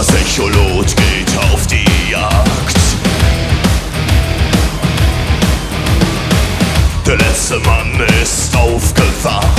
Das Echolot geht auf die Jagd. Der letzte Mann ist aufgewacht.